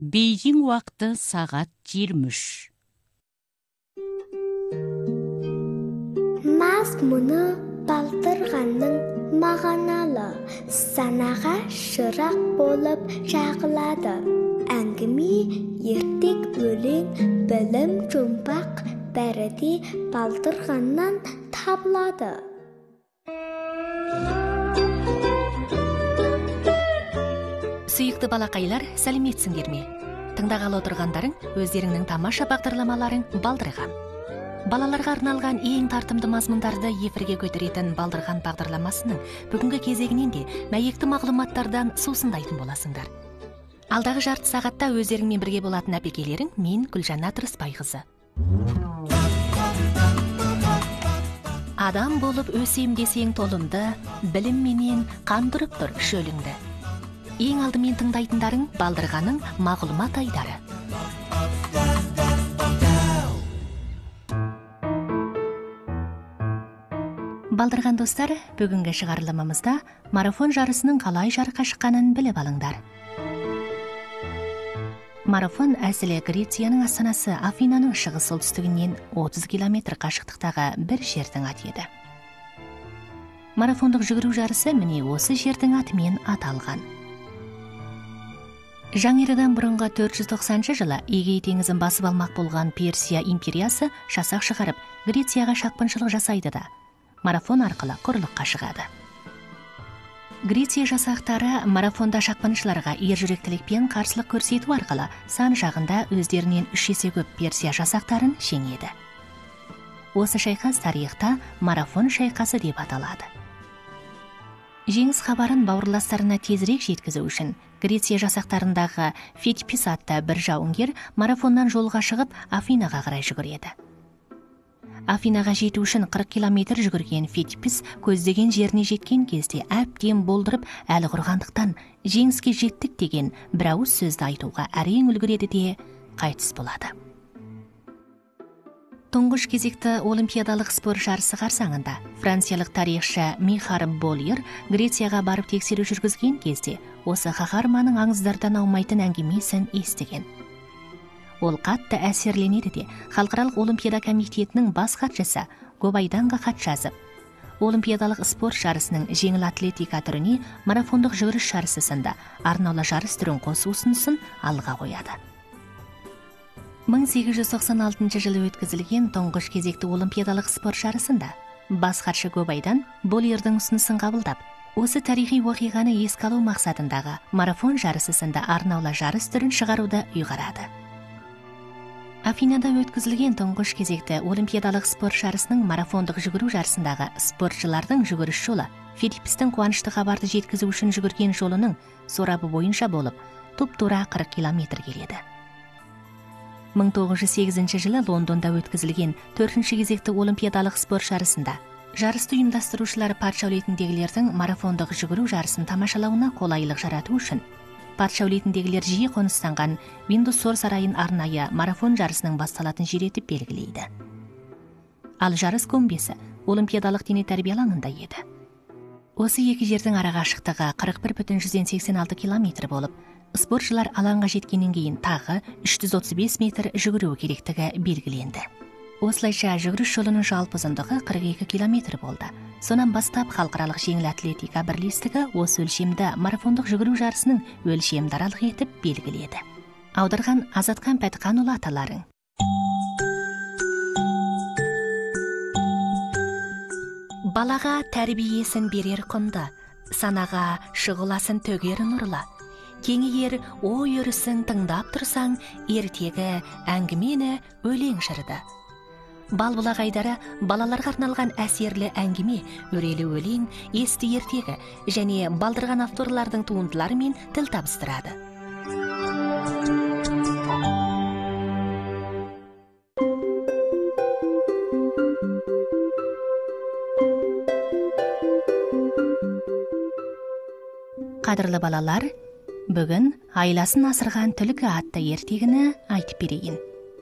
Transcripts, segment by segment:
Бейжің уақыты сағат 23. Мазмұны Балдырғанның мағыналы, санаға шырақ болып жағылады. Әңгіме, ертек, өлең, білім, жұмбақ бәрі де Балдырғаннан табылады. Сүйікті балақайлар, сәлеметсіңдер ме? Тыңдағалы отырғандарың өздеріңнің тамаша бағдарламаларың Балдырған. Балаларға арналған ең тартымды мазмұндарды эфирге көтеретін Балдырған бағдарламасының бүгінгі кезегінен де мәйекті мағлұматтардан сусындайтын боласыңдар. Алдағы жарты сағатта өздеріңмен бірге болатын әпекелерің мен Гүлжанат Рысбайқызы. Адам болып өсем десең толымды, білімменен қандырып тұр шөліңді. Ең алдымен тыңдайтындарың Балдырғанның мағлұмат айдары. Балдырған достар, бүгінгі шығарылымымызда марафон жарысының қалай жарыққа шыққанын біліп алыңдар. Марафон әсілі Грецияның астанасы Афинаның шығыс солтүстігінен 30 километр қашықтықтағы бір жердің аты еді. Марафондық жүгіру жарысы міне осы жердің атымен аталған. Жаңерадан бұрынғы 490 жылы Эгей теңізін басып алмақ болған Персия империясы жасақ шығарып, Грецияға шапқыншылық жасайды да, марафон арқылы құрлыққа шығады. Греция жасақтары марафонда шапқыншыларға ержүректілікпен қарсылық көрсету арқылы сан жағында өздерінен 3 есе көп Персия жасақтарын жеңеді. Осы шайқас тарихта марафон шайқасы деп аталады. Жеңіс хабарын бауырластарына тезірек жеткізу үшін Греция жасақтарындағы Фетипис атты бір жауынгер марафоннан жолға шығып Афинаға қарай жүгіреді. Афинаға жету үшін 40 километр жүгірген Фетипис көздеген жеріне жеткен кезде әбден болдырып әлі құрғандықтан жеңіске жеттік деген бір ауыз сөзді айтуға әрең үлгереді де қайтыс болады. Тұңғыш кезекті олимпиадалық спорт жарысы қарсаңында франциялық тарихшы Михар Больер Грецияға барып тексеру жүргізген кезде осы қаһарманның аңыздардан аумайтын әңгімесін естіген. Ол қатты әсерленеді де халықаралық олимпиада комитетінің бас хатшысы Гобайданға хат жазып, олимпиадалық спорт жарысының жеңіл атлетика түріне марафондық жүгіріс жарысы сынды арнаулы жарыс түрін қосу ұсынысын алға қояды. 1896 жылы өткізілген тұңғыш кезекті олимпиадалық спорт жарысында бас хатшы Гобайдан Больердің ұсынысын қабылдап, осы тарихи оқиғаны еске алу мақсатындағы марафон жарысы сынды арнаулы жарыс түрін шығаруды ұйғарады. Афинада өткізілген тұңғыш кезекті олимпиадалық спорт жарысының марафондық жүгіру жарысындағы спортшылардың жүгіріс жолы Фетипистің қуанышты хабарды жеткізу үшін жүгірген жолының сорабы бойынша болып, тұп-тура 40 километр келеді. 1908 жылы Лондонда өткізілген 4-ші кезекті олимпиадалық спорт жарысында жарысты ұйымдастырушылар патша әулетіндегілердің марафондық жүгіру жарысын тамашалауына қолайлық жарату үшін патша әулетіндегілер жиі қоныстанған Виндзор сарайын арнайы марафон жарысының басталатын жер етіп белгілейді. Ал жарыс көмбесі олимпиадалық дене тәрбие алаңында еді. Осы екі жердің арақашықтығы 41,186 километр болып, спортшылар алаңға жеткеннен кейін тағы 335 метр жүгіру керектігі белгіленді. Осылайша жүгіріс жолының жалпы ұзындығы 42 километр болды. Сонан бастап халықаралық жеңіл атлетика бірлестігі осы өлшемді марафондық жүгіру жарысының өлшемдаралық етіп белгіледі. Аударған Азатхан Пәтіханұлы аталарың. Балаға тәрбиесін берер құнды, санаға шұғыласын төгер нұрлы. Кеңейер ой өрісін тыңдап тұрсаң, ертегі әңгімені өлең жырды. Балбұлақ айдары балаларға арналған әсерлі әңгіме, өрелі өлең, есті ертегі және Балдырған авторлардың туындыларымен тіл табыстырады. Қадірлі балалар, бүгін айласын асырған түлкі атты ертегіні айтып берейін.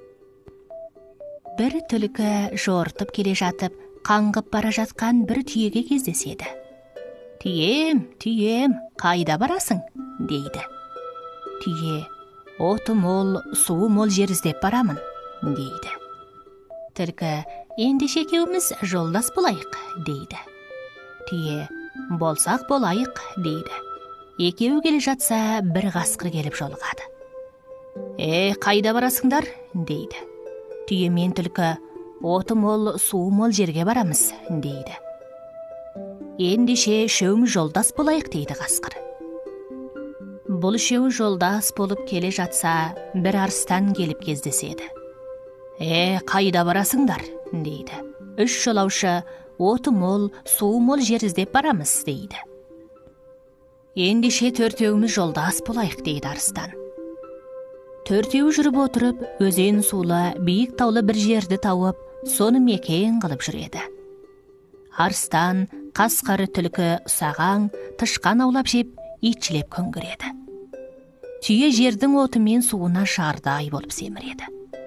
Бір түлкі жортып келе жатып, қаңғып бара жатқан бір түйеге кездеседі. Түйем, қайда барасың? дейді. Түйе, оты мол, суы мол жер іздеп барамын, дейді. Түлкі: ендеше екеуміз жолдас болайық, дейді. Түйе: болсақ болайық, дейді. Екеуі келе жатса, бір қасқыр келіп жолығады. Қайда барасыңдар, дейді. Түйе мен түлкі: оты мол, суы мол жерге барамыз, дейді. Ендеше үшеуміз жолдас болайық, дейді қасқыр. Бұл үшеуі жолдас болып келе жатса, бір арыстан келіп кездеседі. Қайда барасыңдар, дейді. Үш жолаушы оты мол, суы мол жер іздеп барамыз, дейді. Ендеше төртеуіміз жолдас болайық, дейді арыстан. Төртеуі жүріп отырып, өзен сулы, биік таулы бір жерді тауып, соны мекен қылып жүреді. Арыстан, қасқыр, түлкі, ұсаған, тышқан аулап жеп, итшілеп көңгіреді. Түйе жердің оты мен суына жардай болып семіреді.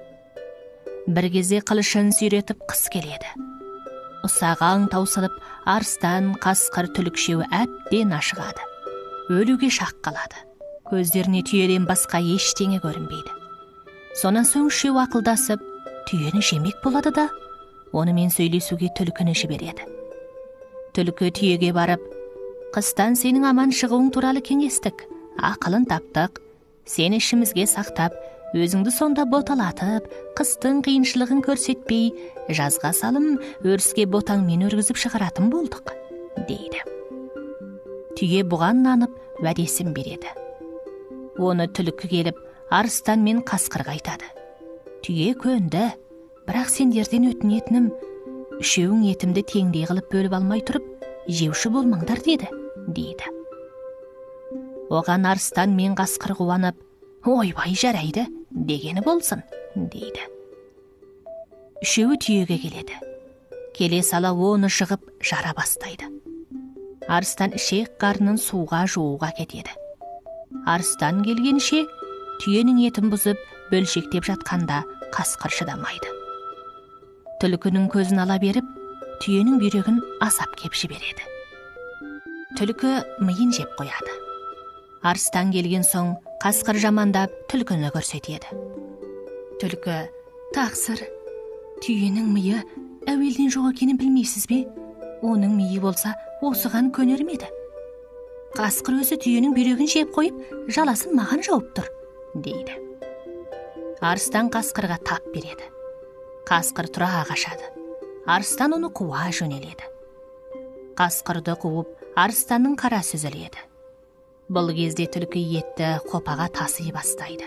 Бір кезде қылышын сүйретіп қыс келеді. Ұсаған таусылып, арыстан, қасқыр, түлікшеуі әбден ашығады. Өлуге шақ қалады. Көздеріне түйеден басқа ештеңе көрінбейді. Сонан соң үшеуі ақылдасып, түйені жемек болады да, онымен сөйлесуге түлкіні жібереді. Түлкі түйеге барып: қыстан сенің аман шығуың туралы кеңестік, ақылын таптық, сені ішімізге сақтап, өзіңді сонда боталатып, қыстың қиыншылығын көрсетпей, жазға салым өріске ботаңмен өргізіп шығаратын болдық, дейді. Түйе бұған нанып, уәдесін береді. Оны түлкі келіп, арыстан мен қасқырға айтады. Түйе көнді, бірақ сендерден өтінетінім, үшеуің етімді теңдей қылып бөліп алмай тұрып, жеуші болмаңдар, дейді. Оған арыстан мен қасқыр қуанып: ойбай, жарайды, дегені болсын, дейді. Үшеуі түйеге келеді. Келе сала оны жығып жара бастайды. Арыстан ішек қарнын суға жууға кетеді. Арыстан келгенше, түйенің етін бұзып, бөлшектеп жатқанда қасқыр шыдамайды. Түлкінің көзін ала беріп, түйенің бүйрегін асап кеп жібереді. Түлкі миын жеп қояды. Арыстан келген соң, қасқыр жамандап түлкіні көрсетеді. Түлкі: тақсыр, түйенің миы әуелден жоқ екенін білмейсіз бе? Оның миы болса, осыған көнер ме еді? Қасқыр өзі түйенің бүйрегін жеп қойып, жаласын маған жауып тұр, дейді. Арыстан қасқырға тап береді. Қасқыр тұра қашады. Арыстан оны қуа жөнеледі. Қасқырды қуып, арыстанның қарасы үзіледі. Бұл кезде түлкі етті қопаға тасый бастайды.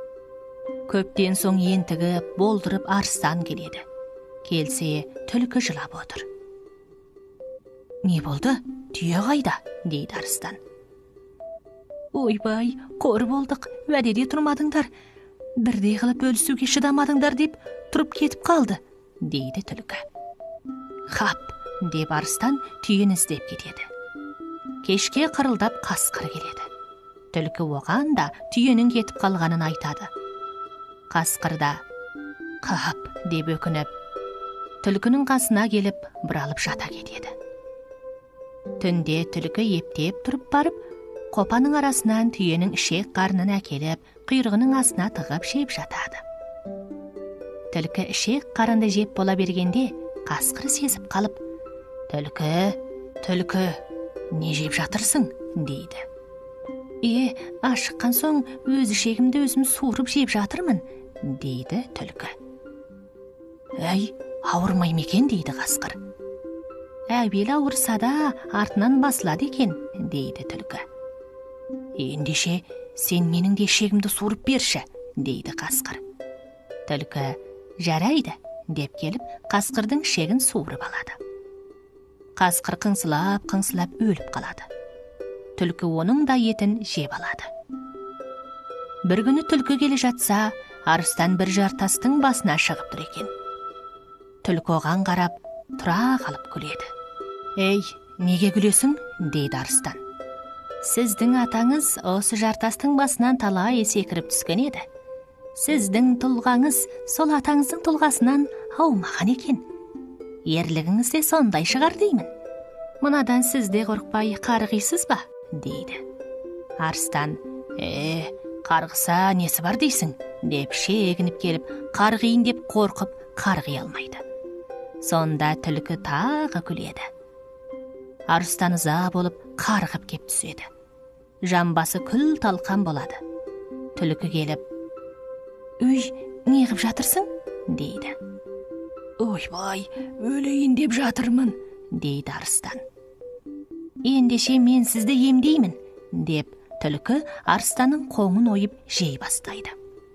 Көптен соң ентігіп, болдырып арыстан келеді. Келсе, түлкі жылап отыр. Не болды? Түйе қайда, дейді арыстан. Ойбай, қор болдық, уәдеде тұрмадыңдар. Бірдей қылып өлісуге шыдамадыңдар деп, тұрып кетіп қалды, дейді түлкі. Хап, деп арыстан түйені іздеп кетеді. Кешке қырылдап қасқыр келеді. Түлкі оған да түйенің кетіп қалғанын айтады. Қасқыр да қап деп өкініп, түлкінің қасына келіп, бұралып жата кетеді. Түнде түлкі ептеп тұрып барып, қопаның арасынан түйенің ішек қарнын әкеліп, құйрығының астына тығып жеп жатады. Түлкі ішек қарынды жеп бола бергенде, қасқыр сезіп қалып: Түлкі, не жеп жатырсың, дейді. Ашыққан соң өз ішегімді өзім суырып жеп жатырмын, дейді түлкі. Ауырмай ма екен, дейді қасқыр. Әуелі ауырса да артынан басылады екен, дейді түлкі. Ендеше сен менің де ішегімді суырып берші, дейді қасқыр. Түлкі жарайды деп келіп, қасқырдың ішегін суырып алады. Қасқыр қыңсылап өліп қалады. Түлкі оның да етін жеп алады. Бір күні түлкі келе жатса, арыстан бір жартастың басына шығып тұр екен. Түлкі оған қарап, тұра қалып күледі. Неге күлесің, дейді арыстан. Сіздің атаңыз осы жартастың басынан талай секіріп түскен еді. Сіздің тұлғаңыз сол атаңыздың тұлғасынан аумаған екен. Ерлігіңіз де сондай шығар деймін. Мұнадан сіз де қорықпай қарғисыз ба, дейді. Арыстан: Қарғыса несі бар дейсің? Деп шегініп келіп, қарғиын деп қорқып, қарғи алмайды. Сонда түлкі тағы күледі. Арыстан ыза болып, қарғып кеп түседі. Жамбасы күл талқан болады. Түлкі келіп, «Өй, неғып жатырсың?» дейді. «Ойбай, өлейін деп жатырмын», дейді арыстан. «Ендеше мен сізді емдеймін», деп түлкі арыстанның қоңын ойып жей бастайды.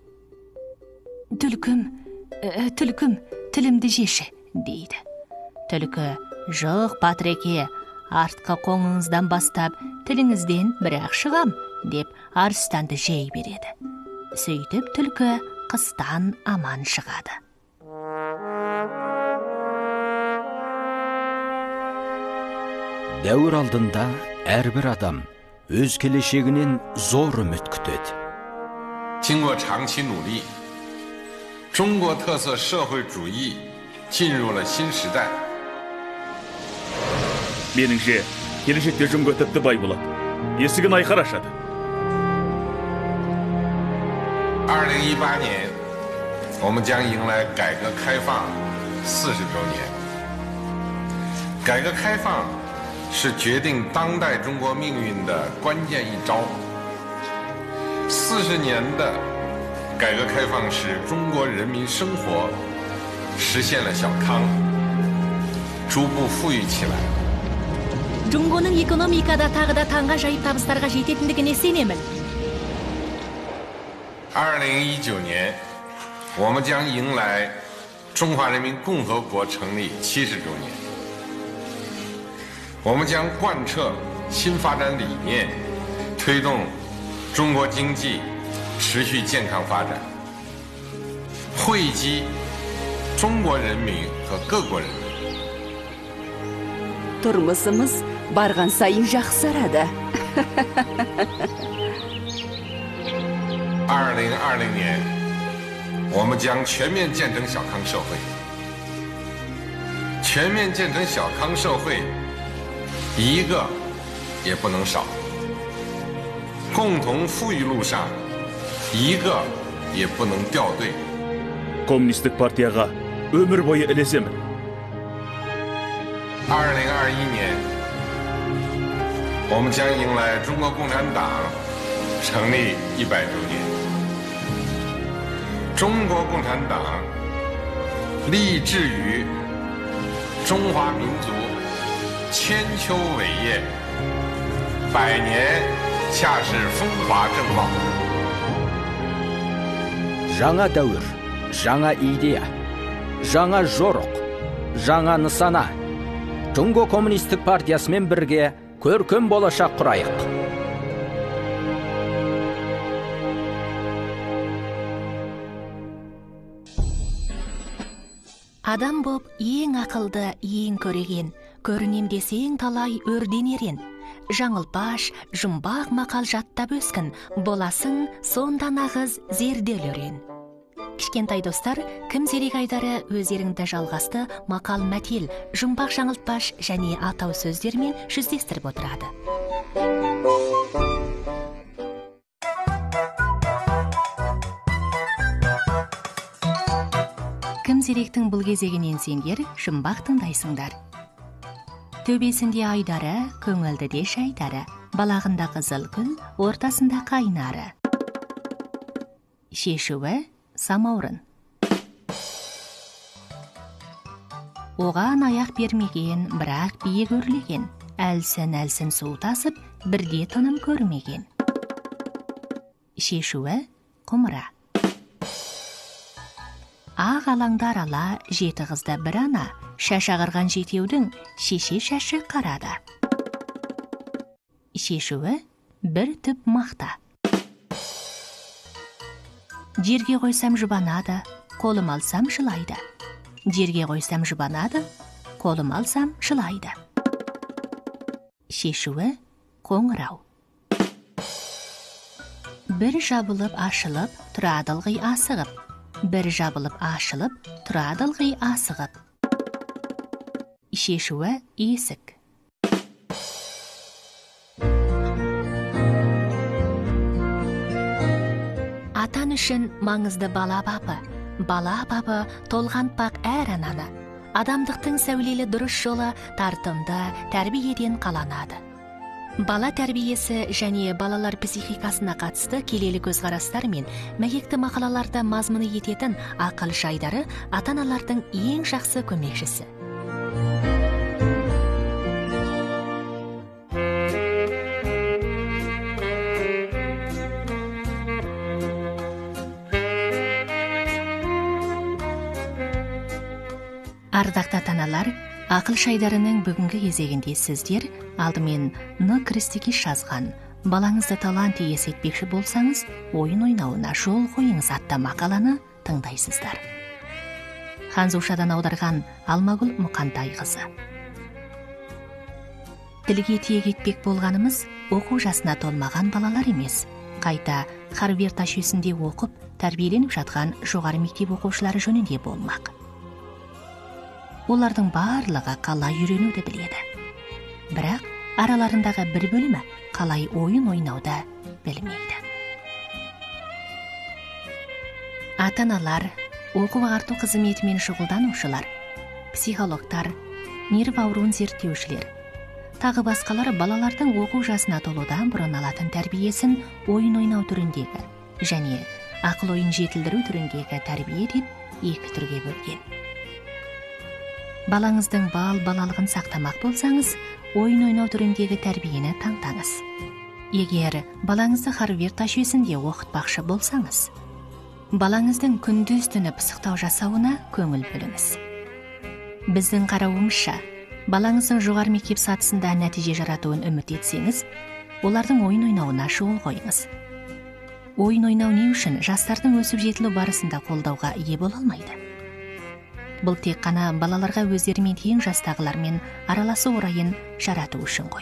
Түлкім, тілімді жеші», дейді. Түлкі, «Жоқ, Патреке, артқы қоңыңыздан бастап тіліңізден бір-ақ шығам», деп арыстанды жей береді. Сөйтіп түлкі қыстан аман шығады. Дәуір алдында әрбір адам өз келешегінен зор үміт күтеді. 经过长期努力，中国特色社会主义进入了新时代。 Меніңше, келешекте жұмғы тіпті бай болады. Есігін айқар ашады. 2018年，我们将迎来改革开放40周年。改革开放是决定当代中国命运的关键一招。40年的改革开放使中国人民生活实现了小康，逐步富裕起来。 Жұңғының экономикада тағы да таңға жайып табыстарға жететіндігіне сенемін. 2019年，我们将迎来中华人民共和国成立70周年。我们将贯彻新发展理念，推动中国经济持续健康发展，惠及中国人民和各国人民。 Тұрмысымыз барған сайын жақсарады. 2020年，我们将全面建成小康社会。全面建成小康社会，一个也不能少。共同富裕路上，一个也不能掉队。 Коммунистік партияға өмір бойы ілесемін. 2021年，我们将迎来中国共产党成立100周年。中国共产党立志于中华民族千秋伟业，100年恰是风华正茂。 Жаңа дәуір, жаңа идея, жаңа жорық, жаңа нысана. Жұңғы коммунистік партиясымен бірге көркем болашақ құрайық. Адам боп ең ақылды, ең көреген, көрінем десең талай өрден ерен. Жаңылпаш, жұмбақ мақал жаттап өскін, боласың сонда нағыз зердел өрен. Кішкентай достар, кім зерек айдары өздеріңді жалғасты мақал мәтел, жұмбақ жаңылтпаш және атау сөздермен жүздестіріп отырады. Кім зеректің бұл кезегінен сендер жұмбақ тыңдайсыңдар. Төбесінде айдары, көңілді шайдары, балағында қызыл күн, ортасында қайнары. Шешуі самаурын. Оған аяқ бермеген, бірақ биік өрлеген, әлсін су тасып, бірде тыным көрмеген. Шешуі құмыра. Ақ алаңдар ала, жеті қызда бір ана, шаш ағырған жетеудің шеше шашы қарада. Шешуі бір түп мақта. Жерге қойсам жұбанады, қолым алсам жылайды. Жерге қойсам жұбанады, қолым алсам жылайды. Шешуі қоңырау. Бір жабылып ашылып, тұрады ылғи асығып. Бір жабылып ашылып, тұрады ылғи асығып. Шешуі есік. үшін маңызды бала бабы толғантпақ әр ананы. Адамдықтың сәулелі дұрыс жолы тартымды тәрбиеден қаланады. Бала тәрбиесі және балалар психикасына қатысты келелі көзқарастар мен мәйекті мақалаларда мазмұны ететін ақыл жайдары ата-аналардың ең жақсы көмекшісі. Ардақты ата-аналар, ақыл шайдарының бүгінгі кезегінде сіздер алдымен Кристики жазған балаңызды талант иесі етпекші болсаңыз, ойын ойнауына жол қойыңыз атты мақаланы тыңдайсыздар. Ханзушадан аударған Алмагүл Мұқантайқызы. Тілге тиек етпек болғанымыз оқу жасына толмаған балалар емес, қайта Харвард жүйесінде оқып, тәрбиеленіп жатқан жоғары мектеп оқушылары жөнінде болмақ. Олардың барлығы қалай үйренуді біледі. Бірақ араларындағы бір бөлімі қалай ойын ойнауды білмейді. Ата-аналар, оқу-ағарту қызметімен шұғылданушылар, психологтар, нерв ауруын зерттеушілер, тағы басқалар балалардың оқу жасына толудан бұрын алатын тәрбиесін ойын ойнау түріндегі және ақыл-ойын жетілдіру түріндегі тәрбие деп екі түрге бөлген. Балаңыздың балалығын сақтамақ болсаңыз, ойын ойнау түріндегі тәрбиені таңдаңыз. Егер балаңызды Харвард жүйесінде оқытпақшы болсаңыз, балаңыздың күндіз-түні пысықтау жасауына көңіл бөліңіз. Біздің қарауымызша, балаңыздың жоғары мектеп сатысында нәтиже жаратуын үміт етсеңіз, олардың ойын ойнауына шұғыл қойыңыз. Ойын ойнау не үшін жастардың өсіп жетілу барысында қолдауға ие бола алмайды? Бұл тек қана балаларға өздерімен тең жастағылармен араласу орайын жарату үшін ғой.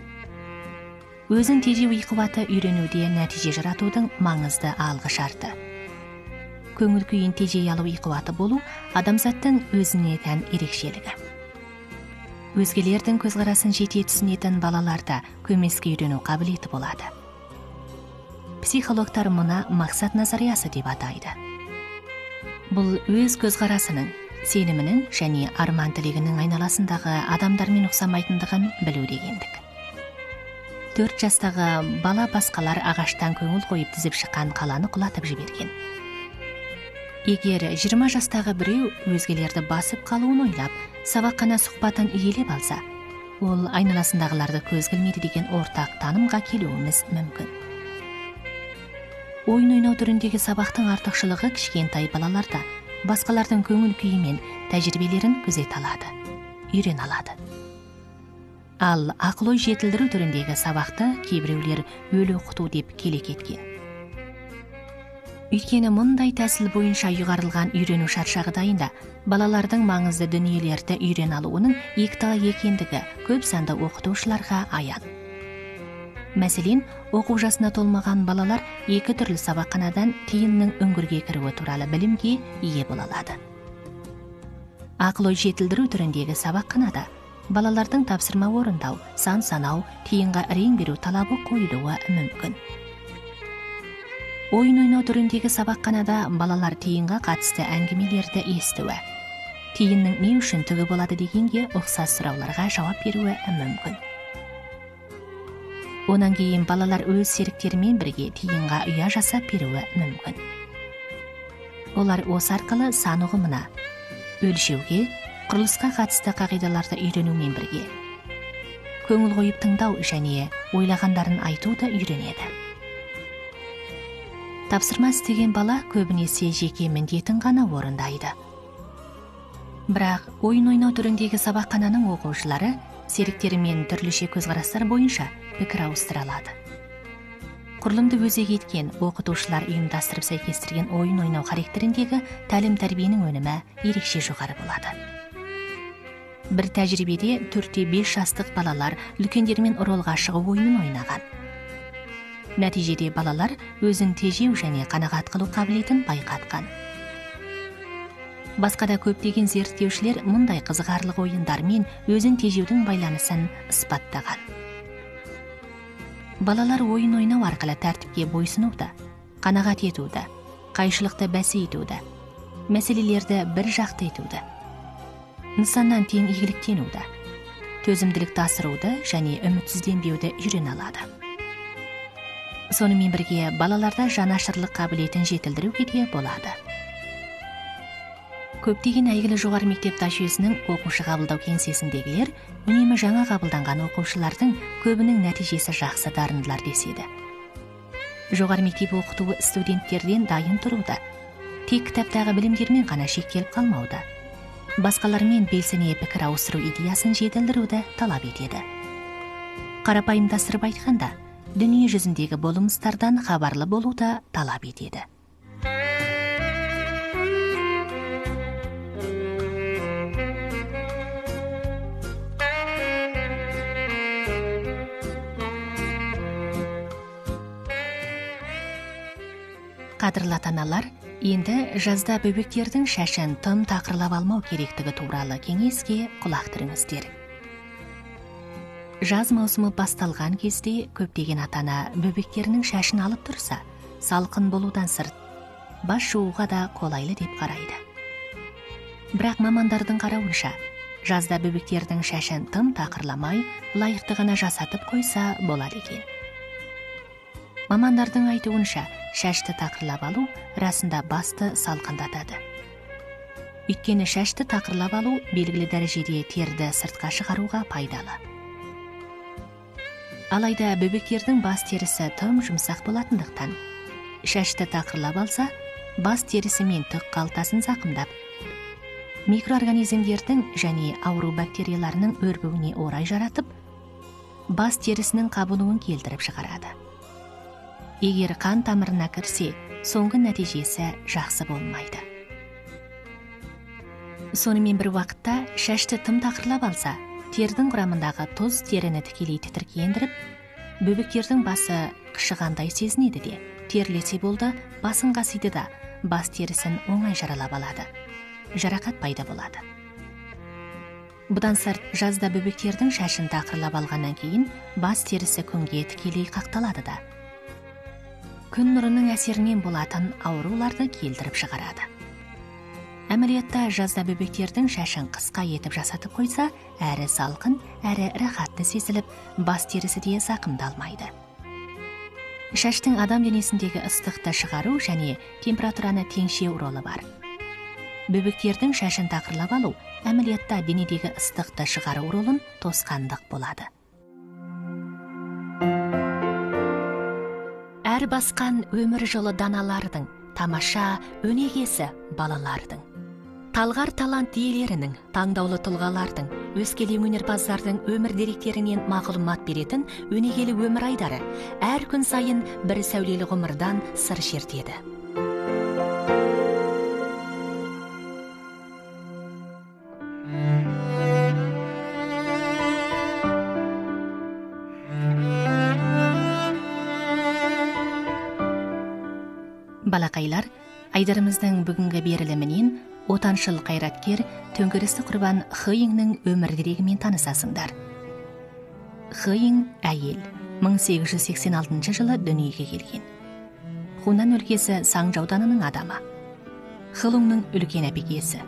Өзін тежеу қуаты үйренуде нәтиже жаратудың маңызды алғы шарты. Көңіл күйін тежей алу қуаты болу адамзаттың өзіне тән ерекшелігі. Өзгелердің көзқарасын жете түсінетін балаларда көмескі үйрену қабілеті болады. Психологтар мұны мақсат назариясы деп атайды. Бұл өз көзқарасының, сенімінің және арман тілегінің айналасындағы адамдармен ұқсамайтындығын білу дегендік. 4 жастағы бала басқалар ағаштан көңіл қойып тізіп шыққан қаланы құлатып жіберген. Егер 20 жастағы біреу өзгелерді басып қалуын ойлап, сабаққана сұхбатын иелеп алса, ол айналасындағыларды көз келмейді деген ортақ танымға келуіміз мүмкін. Ойын ойнау түріндегі сабақтың артықшылығы кішкентай балаларда басқалардың көңіл күйі мен тәжірибелерін күзет алады, үйрен алады. Ал ақыл-ой жетілдіру түріндегі сабақты кейбіреулер өлі оқыту деп келе кеткен. Өйткені мұндай тәсіл бойынша ұйғарылған үйрену шаршағдайында балалардың маңызды дүниелерді үйрен алуының екіталай екендігі көп санды оқытушыларға аян. Мәселен, оқу жасына толмаған балалар 2 түрлі сабақханадан тиынның үңгірге кіруі туралы білімге ие бола алады. Ақыл-ой жетілдіру түріндегі сабақханада балалардың тапсырма орындау, сан санау, тиынға рең беру талабы қойылуы мүмкін. Ойын ойнау түріндегі сабақханада балалар тиынға қатысты әңгімелерді естуі, тиынның не үшін түгі болады дегенге ұқсас сұрауларға жауап беруі мүмкін. Онан кейін балалар өз серіктерімен бірге тиынға ұя жасап беруі мүмкін. Олар осы арқылы сан ұғымына, өлшеуге, құрылысқа қатысты қағидаларды үйренумен бірге көңіл қойып тыңдау және ойлағандарын айтуды үйренеді. Тапсырма істеген бала көбінесе жеке міндетін ғана орындайды. Бірақ ойын ойнау түріндегі сабақхананың оқушылары серіктерімен түрліше көзқарастар бойынша пікір ауыстыра алады. Құрылымды өзек еткен оқытушылар ұйымдастырып сәйкестірген ойын ойнау характеріндегі тәлім-тәрбиенің өнімі ерекше жоғары болады. Бір тәжірибеде 4-5 жастық балалар үлкендермен ролға шығу ойынын ойнаған. Нәтижеде балалар өзін тежеу және қанағат қылу қабілетін байқатқан. Басқа да көптеген зерттеушілер мұндай қызығарлық ойындармен өзін тежеудің байланысын ысбаттаған. Балалар ойын ойнау арқылы тәртіпке бойсынуды, қанағат етуді, кайшылыкты бәсейтуді, мәселелерді бір жақты етуді, нысаннан тең игіліктенуді, төзімділікті асыруды және үмітсізденбеуді үйрене алады. Сонымен бірге балаларда жанашырлық қабілетін жетілдіруге де болады. Көптеген әйгілі жоғары мектеп жүйесінің оқушы қабылдау кеңсесіндегілер үнемі жаңа қабылданған оқушылардың көбінің нәтижесі жақсы дарындылар деседі. Жоғары мектеп оқытуы студенттерден дайын тұруды, тек кітаптағы білімдермен ғана шектеліп қалмауды, басқалармен белсене пікір ауыстыру идеясын жетілдіруді талап етеді. Қарапайымдастырып айтқанда, дүние жүзіндегі болмыстардан хабарлы болуды талап етеді. Қадірлі ата-аналар, енді жазда бөбектердің шашын тым тақырлап алмау керектігі туралы кеңеске құлақ түріңіздер. Жаз маусымы басталған кезде көптеген ата-ана бөбектерінің шашын алып тұрса, салқын болудан сырт, бас жууға да қолайлы деп қарайды. Бірақ мамандардың қарауынша, жазда бөбектердің шашын тым тақырламай, лайықты ғана жасатып қойса болады екен. Мамандардың айтуынша, шашты тақырлап алу расында басты салқындатады. Өйткені шашты тақырлап алу белгілі дәрежеде терді сыртқа шығаруға пайдалы. Алайда бөбектердің бас терісі тым жұмсақ болатындықтан, шашты тақырлап алса, бас терісі мен түк қалтасын зақымдап, микроорганизмдердің және ауру бактерияларының өрбуіне орай жаратып, бас терісінің қабынуын келтіріп шығарады. Егер қан тамырына кірсе, соңғы нәтижесі жақсы болмайды. Сонымен бір уақытта шашты тым тақырлап алса, тердің құрамындағы тұз теріні тікелей тітіркендіріп, бөбектердің басы қышығандай сезінеді де, терлесе болды, басын қасиды да, бас терісін оңай жаралап алады. Жарақат пайда болады. Бұдан сырт, жазда бөбектердің шашын тақырлап алғаннан кейін, бас терісі күнге тікелей қақталады да, күн нұрының әсерінен болатын ауруларды келтіріп шығарады. Әмәлиятта жазда бөбектердің шашын қысқа етіп жасатып қойса, әрі салқын, әрі рахатты сезіліп, бас терісі де зақымдалмайды. Шаштың адам денесіндегі ыстықты шығару және температураны теңшеу ролы бар. Бөбектердің шашын тақырлап алу әмәлиятта денедегі ыстықты шығару ролын тосқандық болады. Әр басқан өмір жолы даналардың, тамаша өнегесі балалардың. Талғар талант иелерінің, таңдаулы тұлғалардың, өскелең өнерпаздардың өмір деректерінен мағлұмат беретін өнегелі өмір айдары әр күн сайын бір сәулелі ғұмырдан сыр шертеді. Балақайлар, айдарымыздың бүгінгі берілімінен отаншыл қайраткер төңкерісті құрбан Хыйыңның өмір дерегімен танысасыңдар. Хыйың әйел 1886 жылы дүниеге келген. Хунан өлкесі Саңжа ауданының адамы. Хылуңның үлкен әпекесі.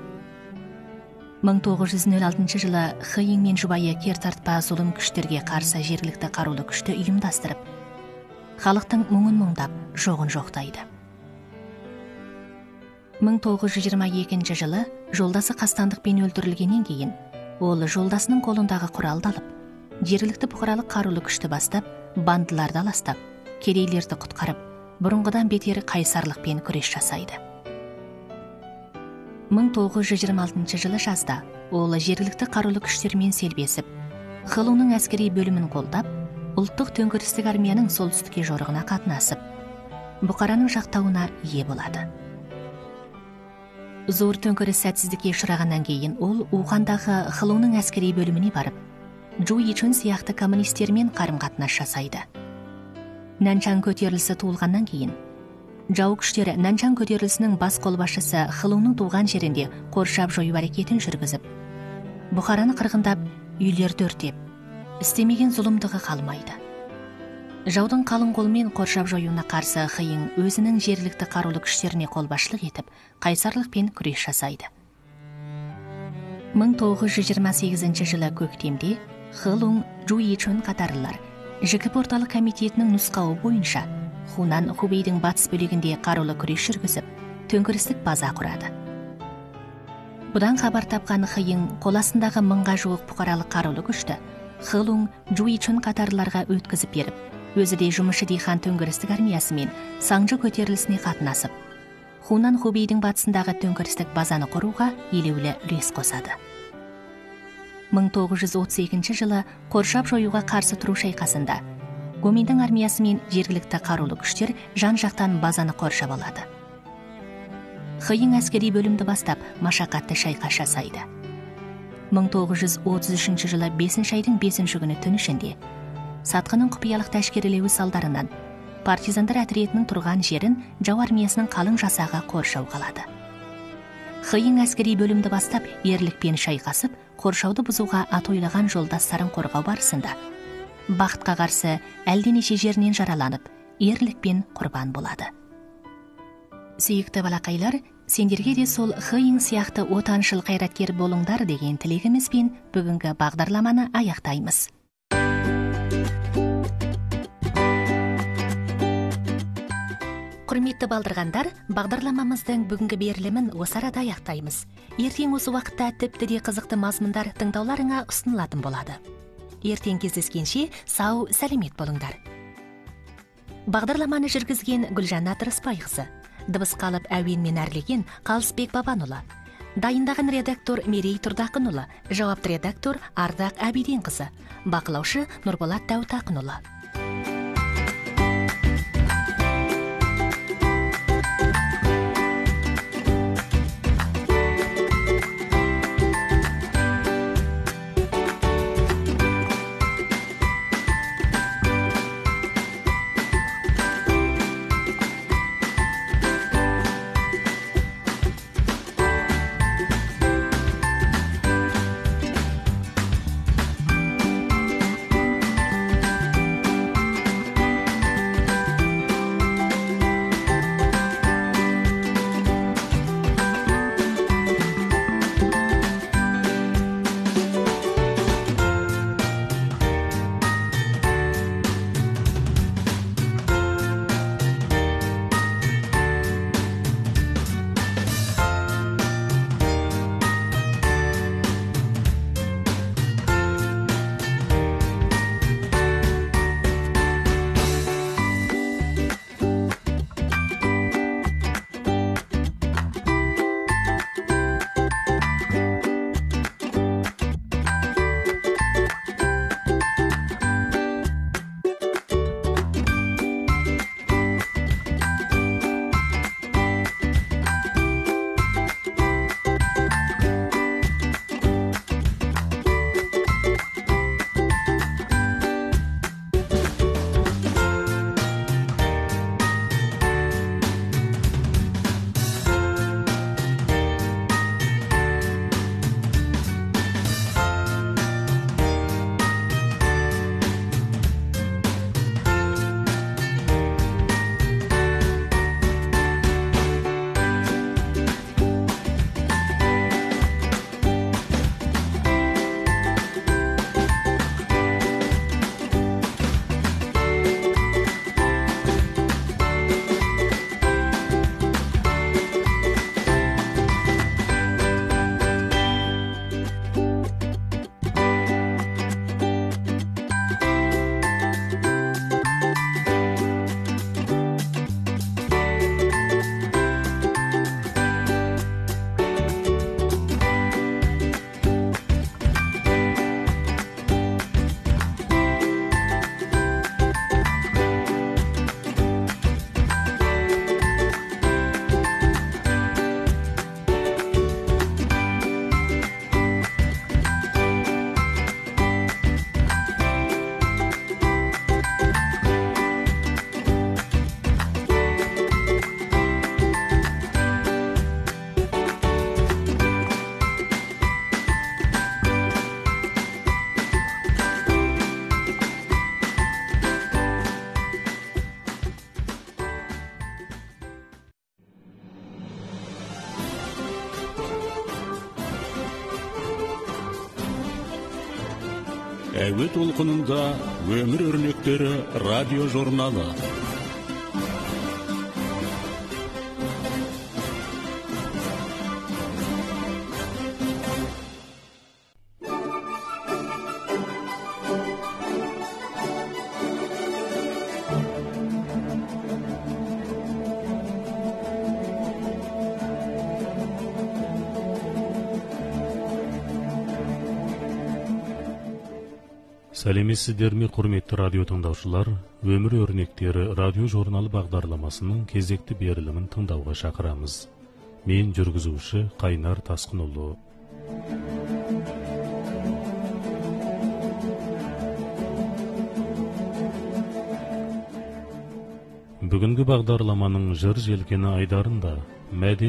1906 жылы Хыйың мен жұбайы кертартпа зұлым күштерге қарсы жергілікті қарулы күшті ұйымдастырып, халықтың мұңын мұңдап, жоғын жоқтайды. 1922 жылы жолдасы қастандықпен өлтірілгеннен кейін, ол жолдасының қолындағы құралды алып, жергілікті бұқаралық қарулы күшті бастап, бандыларды аластап, кедейлерді құтқарып, бұрынғыдан бетері қайсарлықпен күрес жасайды. 1926 жылы жазда ол жергілікті қарулы күштермен селбесіп, Хылуңның әскери бөлімін қолдап, ұлттық төңкерістік армияның солтүстікке жорығына қатынасып, Бұқараның жақтауына ие болады. Зор төңкеріс сәтсіздікке ұшырағаннан кейін ол Ухандағы Хылуңның әскери бөліміне барып, Джу Ичун сияқты коммунистермен қарым-қатынас жасайды. Нанчан көтерілісі туылғаннан кейін, жау күштері Нанчан көтерілісінің бас қолбасшысы Хылуңның туған жерінде қоршап жою әрекетін жүргізіп, Бұқараны қырғындап, үйлерді өртеп, істемеген зұлымдығы қалмайды. жаудың қалың қолмен қоршап жоюына қарсы хыйың өзінің жергілікті қарулы күштеріне қолбасшылық етіп, қайсарлықпен күрес жасайды. 1928 жылы көктемде Хылун Жуичун қатарлылар ЖКП орталық комитетінің нұсқауы бойынша Хунан Хубейдің батыс бөлігінде қарулы күрес жүргізіп, төңкерістік база құрады. Бұдан хабар тапқан хыйың қоласындағы 1000-ға жуық бұқаралық қарулы күшті Хылун Жуичун қатарлыларға өткізіп беріп, өзі де жұмысшы дихан төңкерістік армиясымен Саңжы көтерілісіне қатынасып, Хунан Хубейдің батысындағы төңкерістік базаны құруға елеулі үлес қосады. 1932 жылы қоршап жоюға қарсы тұру шайқасында Гоминдің армиясы мен жергілікті қарулы күштер жан-жақтан базаны қоршап алады. Хыйың әскери бөлімді бастап машақатты шайқас жасайды. 1933 жылы 5 айдың 5 күні түн ішінде сатқының құпиялық тәшкерелеуі салдарынан партизандар әтіретінің тұрған жерін жау армиясының қалың жасағы қоршау қалады. Хыйың әскери бөлімді бастап ерлікпен шайқасып, қоршауды бұзуға атойлаған жолдастарын қорғау барысында бақытқа қарсы әлденеше жерінен жараланып, ерлікпен құрбан болады. Сүйікті балақайлар, сендерге де сол Хыйың сияқты отаншыл қайраткер болыңдар деген тілегімізбен бүгінгі бағдарламаны аяқтаймыз. Құрметті балдырғандар, бағдарламамыздың бүгінгі берілімін осы арада аяқтаймыз. Ертең осы уақытта тіпті де қызықты мазмұндар тыңдауларыңа ұсынылатын болады. Ертең кездескенше сау, сәлемет болыңдар. Бағдарламаны жүргізген Гүлжанна Тырыспайқызы, дыбысқа алып әуенмен әрлеген Қалысбек Бабанұлы, дайындаған редактор Мерей Тұрдақынұлы, жауапты редактор Ардақ Әбиденқызы, бақылаушы Нұрболат Дәутақынұлы. әуе толқынында өмір өрнектері радио журналы. Сәлеметсіздер ме, құрметті радио тыңдаушылар? Өмір өрнектері радио журналы бағдарламасының кезекті берілімін тыңдауға шақырамыз. Мен жүргізуші Қайнар Тасқынұлы. Бүгінгі бағдарламаның жыр желкені айдарында